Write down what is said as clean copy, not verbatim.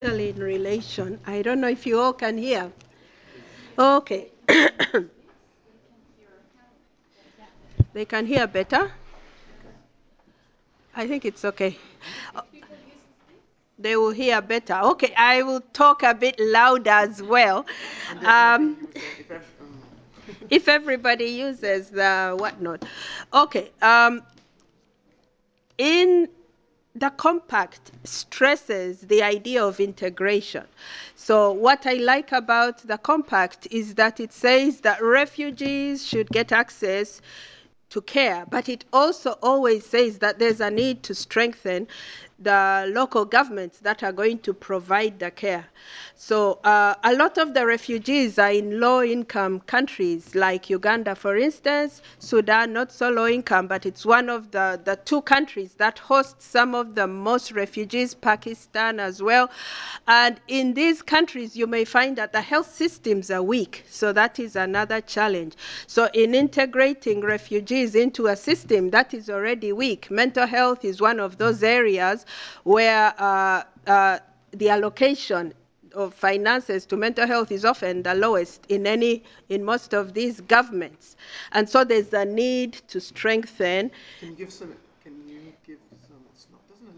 In relation. I don't know if you all can hear. Okay. They can hear better? I think it's okay. They will hear better. Okay, I will talk a bit louder as well. If everybody uses the whatnot. Okay. In the compact stresses the idea of integration. So what I like about the compact is that it says that refugees should get access to care, but it also always says that there's a need to strengthen the local governments that are going to provide the care. So a lot of the refugees are in low-income countries like Uganda, for instance, Sudan, not so low-income, but it's one of the two countries that host some of the most refugees, Pakistan as well. And in these countries, you may find that the health systems are weak. So that is another challenge. So in integrating refugees into a system that is already weak, mental health is one of those areas where the allocation of finances to mental health is often the lowest in most of these governments. And so there's a need to strengthen. Can you give some